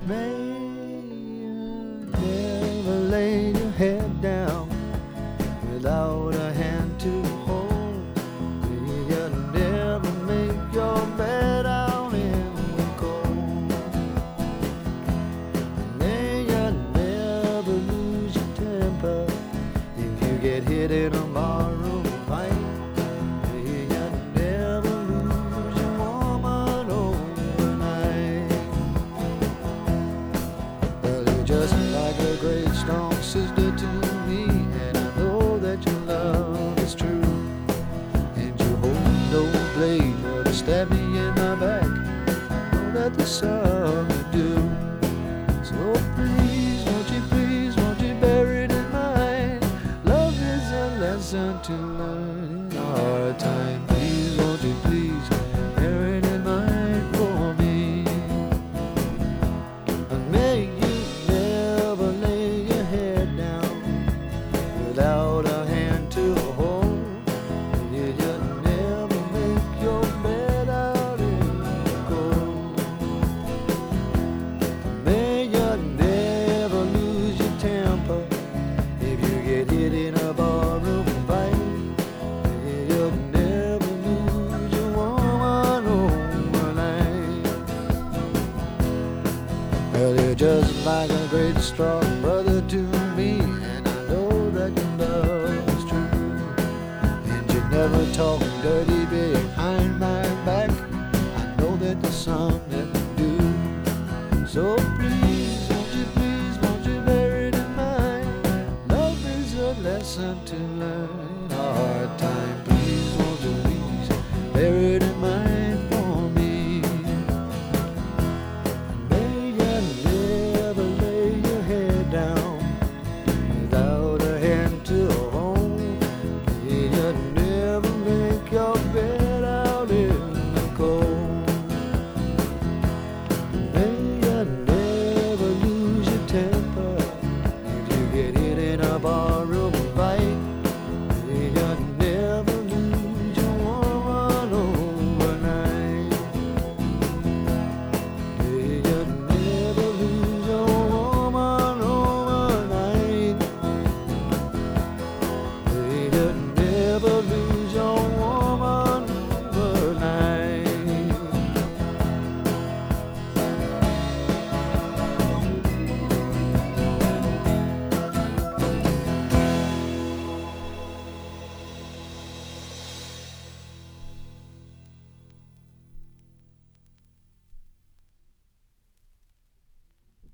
May you never lay your head down without a hand to hold. May you never make your bed out in the cold. May you never lose your temper if you get hit in a barroom fight. May you never lose your woman overnight. Well, you're just like a great strong sister to me, and I know that your love is true. And you hold no blade or to stab me in my back. I know that the sun would do. So please, won't you bear it in mind? Love is a lesson to learn in our time. Please, won't you please bear it in mind for me? And may you never lay your head down without a hand to hold. May you never make your bed out in the cold. May you never lose your temper if you get hit in a barroom fight. May you never lose your woman overnight. Well, you're just like a great strong brother to me, and I know that your love is true. And you never talk dirty behind my back. I know that the sun